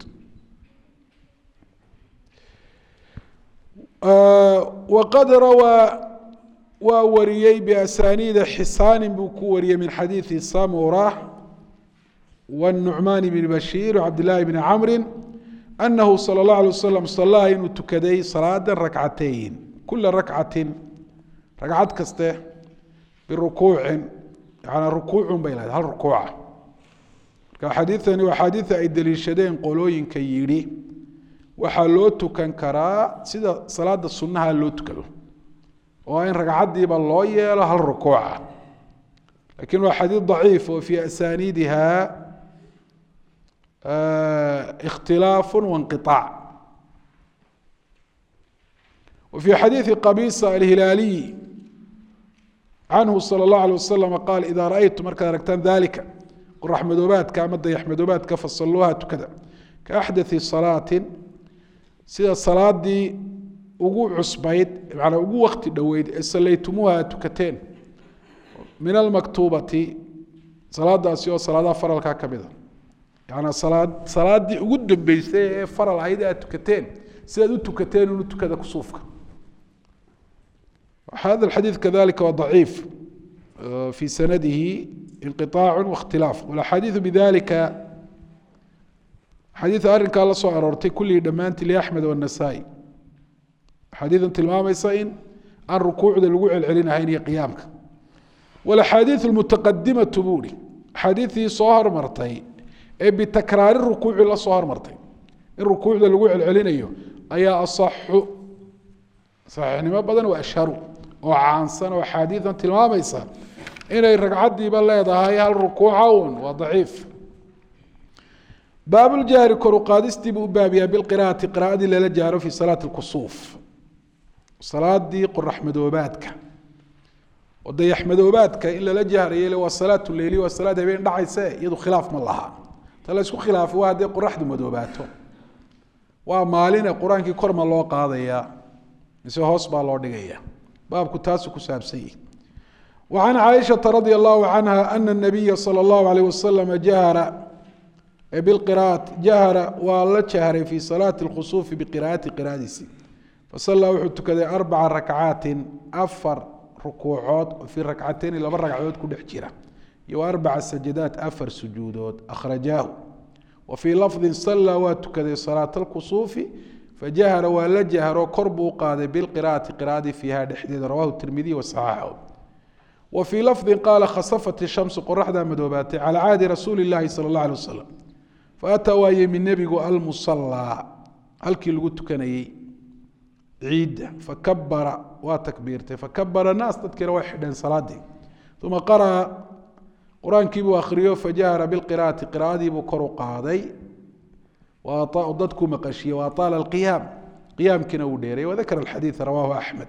وقد روى ووريي بأسانيد حسان بكوري من حديث سامورة والنعمان بن بشير وعبد الله بن عمرو أنه صلى الله عليه وسلم صلى إنه تكدي صلاة ركعتين كل ركعة ركعت كسته بركوع يعني ركوع بين هل ركوع كحديثني وحديث الدليل شدين قولوين كيري وحلوت كان كرا سيدا صلاة السنة لوت كلو وين ركعت دي بالله يلا هل ركوع لكن حديث ضعيف وفي أسانيدها اه اختلاف وانقطاع وفي حديث قبيصة الهلالي عنه صلى الله عليه وسلم قال إذا رأيتم مركز ركتان ذلك قل رحمدوبات كامد يحمدوبات كفصلوها كذا كأحدث صلاة سيدة الصلاة دي وقوع عصبيت يعني وقوع وقت دويد صليتموها تكتين من المكتوبة صلاة داسيو صلاة فرل كاكبدا يعني صلاة صلاة دي وقود بيسي فرل عيدة تكتين سيدة تكتين ونتكدا كصوفك هذا الحديث كذلك وضعيف في سنده انقطاع واختلاف والحديث بذلك حديث أرنك الله صلى الله عليه وسلم كل دمانت لأحمد والنسائي حديث تلمام يسائن عن ركوع الوقوع العلين هيني قيامك والحديث المتقدمة تبوري حديثي صهر مرتين بتكرار الركوع إلى صهر مرتين الركوع الوقوع العلين أيه أي أصح صحيح يعني ما بدن وأشهروا وعنصن وحديثا تلمام يسا إن الركعات دي بل يضاهي الركوعون وضعيف باب الجار كرو قادستي بابيا بالقراءة قراءة للجار في صلاة الكسوف salaadii qorax madoobaadka oo dayax madoobaadka in la jahriyo waa salaatu leeyli waa salaad habeen dhacaysa iyadu khilaaf ma laha tala isku khilaaf waa hadii qoraxdu madoobaato waa maalin quraankii korma loo qaadaya mise hoos baa loo dhigaya baabku taas ku saabsan وعن عائشة رضي الله عنها أن النبي صلى الله عليه وسلم جهر بالقراءة جهر ولا جهر في صلاة الخسوف بقراءة قراءة فصلى وحدت كذا أربع ركعات أفر ركوعات في ركعتين إلى مرة ركعات كل حجرة وأربع سجدات أفر سجودات أخرجاه وفي لفظ صلى وكذا صلاة الكسوف فجهر ولا جهر قرب قاد بالقراءة قراءة فيها حديث رواه الترمذي وصححه وفي لفظ قال خسفت الشمس قرحدا مدوبات على عهد رسول الله صلى الله عليه وسلم فأتى وهي من نبي المصلى هلكي اللي قلت كان عيد فكبر وتكبيرته فكبر الناس تذكر واحد صلاة ثم قرأ قرآن كيبو أخريو فجهر بالقراءة قراءة بكر قاضي وأطاء ضدكم مقشية وأطال القيام قيام كنوديري وذكر الحديث رواه أحمد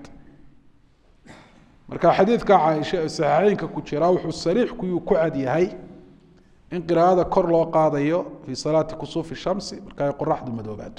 marka xadiidka Aisha saxiixinka ku jira wuxuu sariix ku ku cad yahay in qiraa'ada kor loo qaadayo fi salaati kusuf ash-shams marka ay qoraxdu madoobato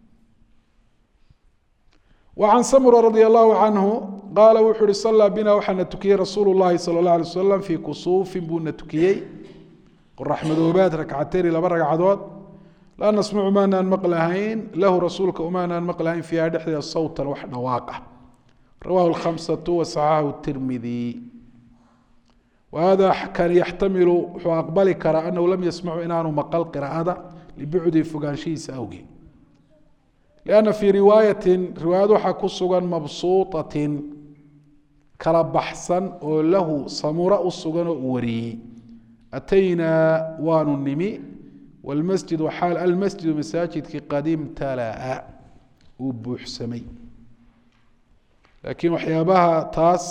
وعن سمرة رضي الله عنه قال وحر صلى بنا وحنا تكي رسول الله صلى الله عليه وسلم في كسوف بنا تكي قرح مدوبات ركعتين إلى برق عدوات لا نسمع مانا مقلهين له رسولك ومانا مقلهين في هذا الصوت وحنا واقع رواه الخمسة وصححه الترمذي وهذا كان يحتمل أقبل كرا أنه لم يسمع إنه مقال قراءة لبعد فقانشي سأوجي لأن في رواية رواية حكسوغا مبسوطة كلا بحثا وله صمراء السوغان وري أتينا وان النمي والمسجد وحال المسجد مساجد كقديم تلاء وبحسمي لكن وحيابها تاس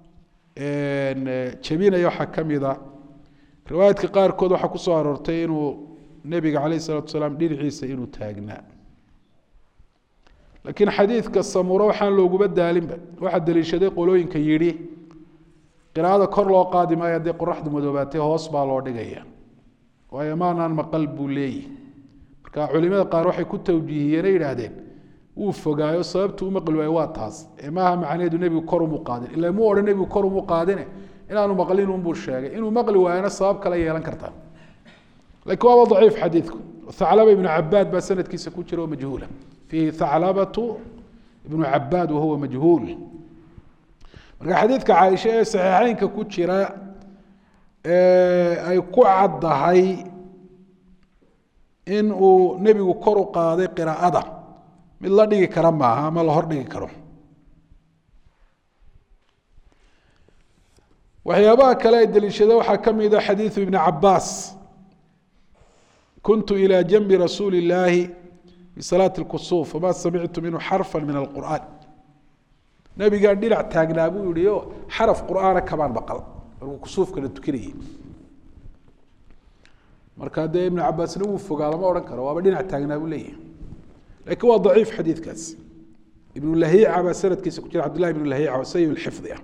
جميلة يوحى كميدة رواية قار كود وحكو صاررتين ونبي عليه الصلاة والسلام دين عيسى إنه تاجنا لكن حديث كالصمورة وحان لو قبل دالين واحد دليل شدي قولوين كيري قراءة كرلو قادمة يدي قرحد مدوباتي هوس بالو دقيا ويمانا مقلب لي كا علماء قار وحي كنت توجيهيين يرادين وفقايو sababtu uma qalway waa taas imaha macneedu nabigu kor u qaadin ilaa mu oran nabigu kor u qaadin inaanu maqlin uu buu sheegay inuu maqli waayna sabab kale yeelan karta laakiin waa dhaif xadiidku Tha'laba ibn Abbad ba sanadkiisa ku jiro majhuula fi Tha'labatu ibn Abbad wa huwa majhuul marka xadiidka Aisha ee saxiixaynka ku jira ee ay ku caddahay in uu nabigu kor u qaaday qiraa'ada mid la dhigi kara maaha ama la hor dhigi karo waxyaabaha kale ee daliishada waxa kamid ah xadiis ibn Abbas كنت إلى جنب رسول الله في صلاة الكسوف فما سمعت منه حرفا من القرآن نبي قال دلع تاغنا ابو يريو حرف قرآن كمان بقل الكسوف كانت تكري marka de ibn Abbas uu fogaal ma oran karo waa dhinac taagna uu leeyahay لكن هو ضعيف حديث كاس ابن اللهيعة بسنة كيس كتير عبد الله بن اللهيعة وسيء الحفظ يعني.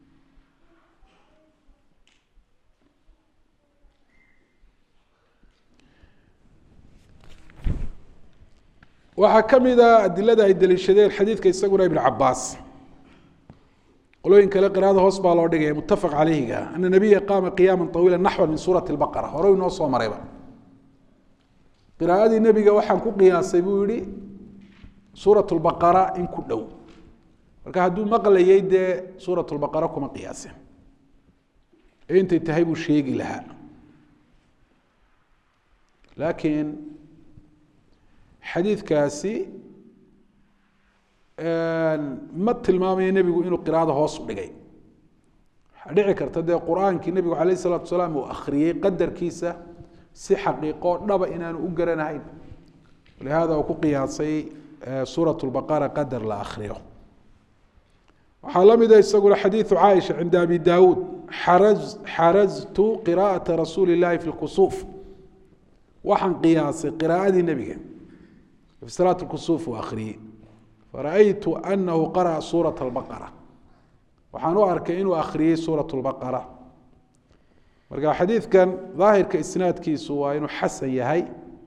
وحكم إذا أدلة الدليل الشديد الحديث كيس يقول ابن عباس قالوا إن كلا قراءة هوس بالوردقة متفق عليه أن النبي قام قياما طويلا نحو من سورة البقرة وروي نص مريبا قراءة النبي وحن كو قياس يقولي سورة البقرة إن كله marka haduu maqlayay de suuratul baqara kuma qiyaaseen inta tahaybuu sheegi lahaa laakiin xadiidkaasi ma tilmaamayo nebigu inuu qiraa'ada hoos u dhigay dhici karta dee qur-aankii nebigu calayhi salaatu wasalaam uu akhriyey qadarkiisa si xaqiiqo dhaba inaanu u garanahayn lihaada uu ku qiyaasay suuratu lbaqara qadar la akhriyo waxaa la mid ah isaguna xadiidu caaisha cinda abi daawuud xaraj xarajtu qiraa'ata rasuuli illaahi fi lkusuuf waxaan qiyaasay qiraa'adii nebiga fi salaat lkusuuf uu akhriyey فرأيت أنه قرأ سورة البقرة waxaan u arkay inuu akhriyay suuraة البقرة marka xadiidkan daahirka isnaadkiisu waa inuu xasan yahay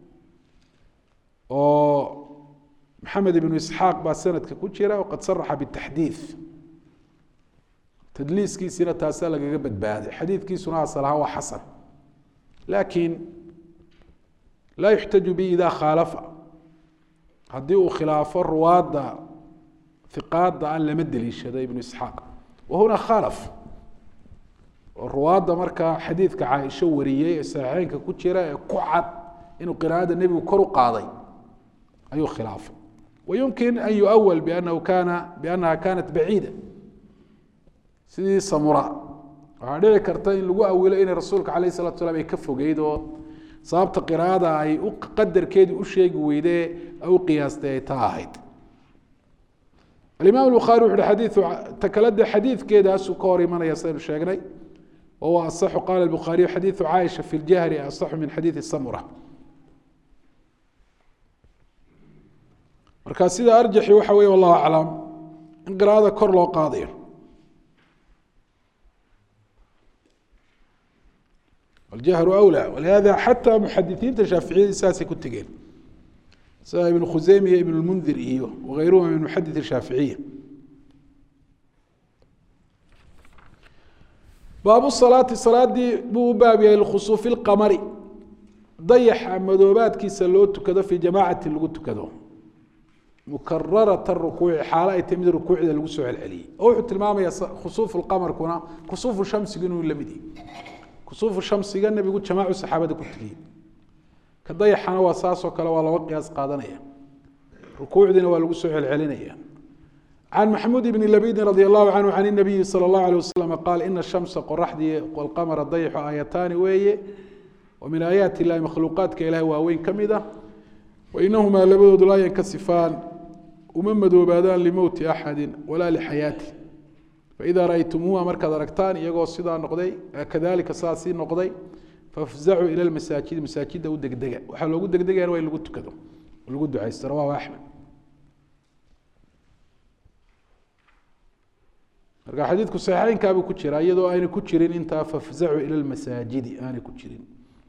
oo محمد بن إسحاق baa sanadka ku jira وqad صرxa بالتحديث tdliiskiisina taasaa lagaga badbaaday xadiidkiisuna asal ahaan waa xasan laakiin laa yuxtaju bi idaa khaalafa haddii uu khilaafo ruwaadda hiqaadda aan lama deliishado ibnu isxaaq wahuna khaalaf oo ruwaadda markaa xadiidka caaisho wariyey ee saxiixeynka ku jira ee ku cad inuu qiraa'ada nebigu kor u qaaday ayuu khilaafay wayumkin an yuawal biannahu kana biannaha kanat baciida sidii samura waxaa dhici karta in lagu awilo inay rasuulka calayh salatu salam ay ka fogeyd oo sababta qiraa'ada ay u qadarkeedii u sheegi weydee ay u qiyaastay ay taa ahayd alimaam albukhaari wuxu uhi xadiidu takalada xadiidkeedaasuu ka hor imanaya saynu sheegnay wahuwa asaxu qaala albukhaariyu xadiidu caaisha fi ljahri asaxu min xadiidi samura marka sida arjaxi waxa weeye wallahu aclam in qiraa'ada kor loo qaadayo الجهر أولى ولهذا حتى محدثين الشافعية ساسي كتجين سواء ابن خزيمة ابن المنذر إيوه وغيرهم من محدث الشافعية باب الصلاة الصلاة دي بو باب الخصوف القمري ضيح مذوبات كي سلوت كذا في جماعة اللي قلت كذا مكررة الركوع حالة يتم الركوع إذا الوسع العلي أو حتى المام خصوف القمر كنا خصوف الشمس جنون لمدي كسوف الشمس قال النبي يقول جماعة الصحابة كتلين كضيح أنا واساس وكلا ولا وقياس قادنية ركوع دين والوسع العلنية عن محمود بن لبيد رضي الله عنه عن النبي صلى الله عليه وسلم قال إن الشمس قرح دي والقمر الضيح آيتان وي ومن آيات الله مخلوقات كإله واوين كمدة وإنهما لبدو لا ينكسفان ومن مدوبادان لموت أحد ولا لحياته فإذا رأيتموها مركز ركتان يقول صدا نقضي كذلك ساسي نقضي فافزعوا إلى المساجد مساجد ودق دقة وحلو قد دق دقة وين لقد كذا ولقد عيس رواه أحمد رجع حديثك صحيحين كابو كتشرا يدو أين كتشرين أنت فافزعوا إلى المساجد أنا كتشرين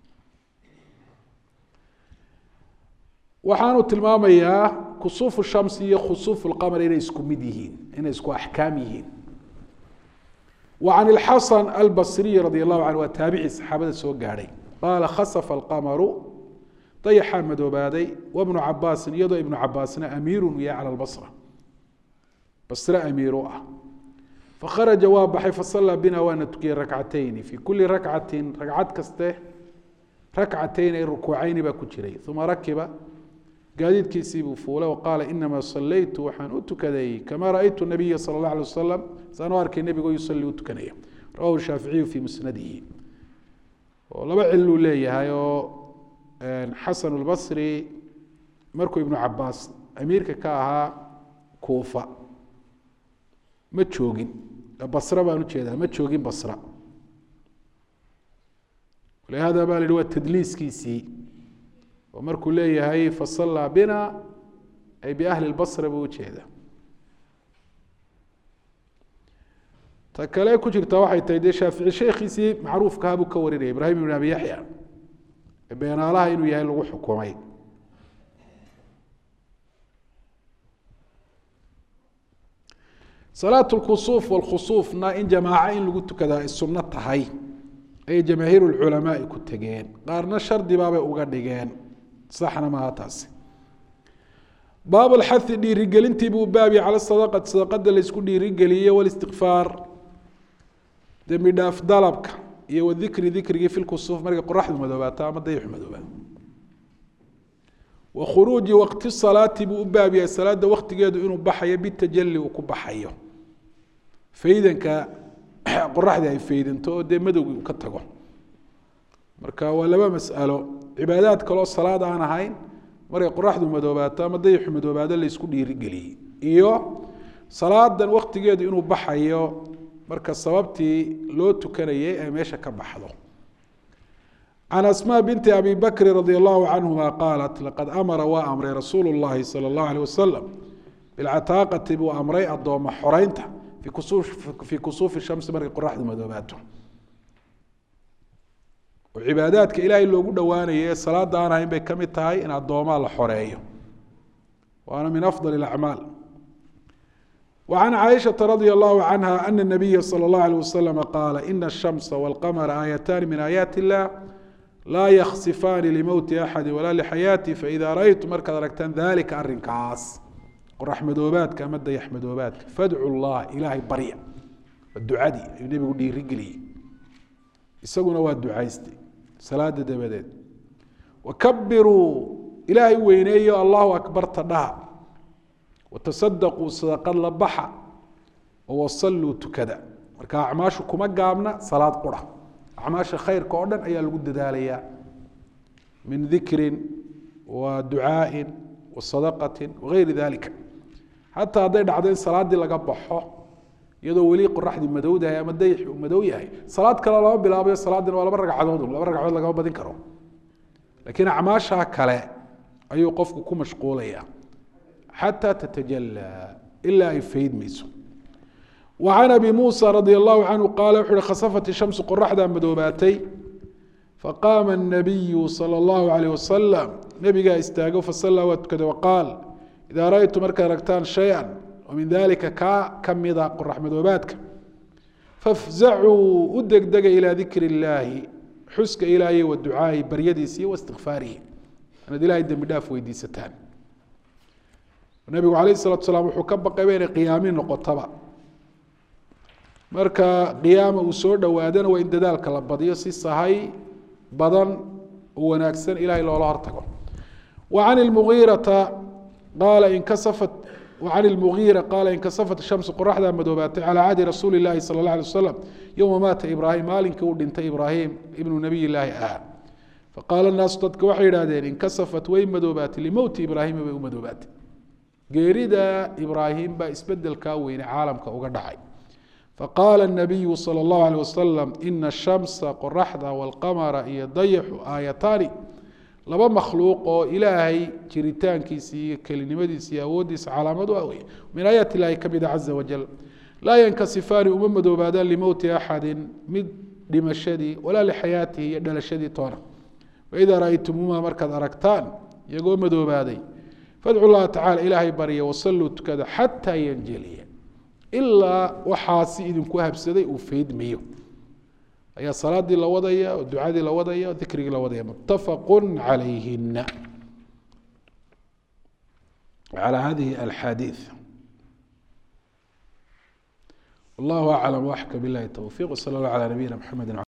وحانوا تلمام إياه كسوف الشمس خسوف القمر إلى إسكوميديهين إلى إسكو أحكاميهين وعن الحسن البصري رضي الله عنه وتابعي الصحابة سوق عليه قال خسف القمر طيح حامد وبادي وابن عباس يضع ابن عباس أمير ويا على البصرة بصرة أمير فخرج وابحي فصلى بنا ونتقي ركعتين في كل ركعة ركعت كسته ركعتين الركوعين بكتشري ثم ركب قاديد كيسيب فوله وقال إنما صليت وحنوت كذي كما رأيت النبي صلى الله عليه وسلم سنوارك النبي يصلي وتكنيه رواه الشافعي في مسنده والله بعلو لي هايو حسن البصري مركو ابن عباس أمير كاها كوفة ما تشوقين بصرة بانو تشيدا ما تشوقين بصرة ولهذا بالي هو التدليس كيسي ومركو لي هاي فصلى بنا أي بأهل البصرة بوجهه تكلي كجر تواحد تيدي شافعي شيخ يسي معروف كابو كوريني إبراهيم بن أبي يحيى بين الله إنه يهل حكومي صلاة الكسوف والخسوف نا إن جماعين لقلت كذا السنة هاي أي جماهير العلماء كتجين قارنا شرد باب وقدجين صحنا ما تاسي باب الحث دي رجالين تبو بابي على الصدقة صدقة اللي يسكن دي رجالية والاستغفار دم داف ضلبك يو الذكر ذكر في الكسوف مرق قرح المذوبات ما ضيح مذوبات وخروج وقت الصلاة تبو بابي الصلاة ده وقت جاد إنه بحية بالتجلي وكبحية فإذا ك قرح ده فإذا تو ده مدو كتجو مركا ولا ما مسألة عبادات كلا الصلاة أنا هاين مرة قرح ذو مدوبات ما ضيح مدوبات اللي يسكون يرجلي إيوه صلاة ده وقت جاد إنه بحية مركا صوابتي لو تكريه ماشى كبحضه عن أسماء بنت أبي بكر رضي الله عنهما قالت لقد أمر وأمر رسول الله صلى الله عليه وسلم bilcataaqati buu amray addooma xoreynta fi kusuuf fii kusuufi shamsi markay qoraxdu madoobaato oo cibaadaadka ilaahay loogu dhowaanayo ee salaada aan ahayn bay ka mid tahay in addoomaa la xoreeyo waana min afdal اlacmaal وعن عائشة رضي الله عنها أن النبي صلى الله عليه وسلم قال إن الشمس والقمر آيتان من آيات الله لا يخسفان لموت أحد ولا لحياته فإذا رأيت مركز ركتان ذلك الرنكاس قرح مدوباتك أمد يحمدوباتك فادعوا الله إلهي بريء الدعاء دي النبي يقول لي رجلي يسوون واد دعايستي صلاة دبدت وكبروا إلهي ويني الله أكبر تدها وتصدقوا صدقا لبحا ووصلوا تكدا marka acmaashu kuma gaabna salaad qura acmaasha khayrka oo dhan ayaa lagu dadaalayaa min dhikrin wa du'aa'in wa sadaqatin wa ghayr dhalika hatta haday dhacdo in salaadii laga baxo iyadoo wali qoraxdi madowdahay ama dayax madow yahay salaad kale lama bilaabayo salaadina waa laba ragcadood laba ragcadood laga badin karo laakiin acmaasha kale ayuu qofku ku mashquulaya حتى تتجلى إلا يفيد ميسو وعن أبي موسى رضي الله عنه قال خسفت الشمس قرحدا مدوباتي فقام النبي صلى الله عليه وسلم نبي قال استاقوا فصلى وكذا وقال إذا رأيت مركز ركتان شيئا ومن ذلك كا كم يضع قرح مدوباتك فافزعوا أدق دق إلى ذكر الله حسك إلهي والدعاء بريديسي واستغفاره أنا دي لا يدن بداف ويدي ستان nabigu calayh الsalatu salaam wuxuu ka baqay inay qiyaamiin noqotaba marka qiyaama uu soo dhowaadana waa in dadaalka la badiyo si sahay badan oo wanaagsan ilaahay loola hortago وعن المغيرة قال انكسفت وعن المغيرة قال انكسفت الشمس قرحدا مدوبات على عهد رسول الله صلى الله عليه وسلم يوم مات إبراهيم مالك ودنت إبراهيم ابن نبي الله آه فقال الناس تدك وحي رادين انكسفت وين مدوبات لموت إبراهيم ومدوبات geerida ibraahim baa isbedelkaa weyne caalamka uga dhacay faqaala الnabiyu salى اllahu alيه wasalam ina الshamsa qoraxda wاlqamara iyo dayaxu aayataani laba makhluuq oo ilaahay jiritaankiisa iyo kelinimadiisa iyo awooddiisa calaamad u ah wey min aayaat illaahi ka mida caza wajal laa yankasifaani uma madoobaadaan limowti axadin mid dhimashadii walaa lixayaatihi iyo dhalashadii toona waidaa ra'aytumuuha markaad aragtaan iyagoo madoobaaday فادعوا الله تعالى إلهي بريا وصلوا كذا حتى ينجلي إلا وحاسي إذن كوهب سدي وفيد ميو أي صلاة دي لوضية والدعاء دي لوضية والذكر دي لوضية متفق عليهن على هذه الحديث الله أعلم وأحكى بالله التوفيق وصلى الله على نبينا محمد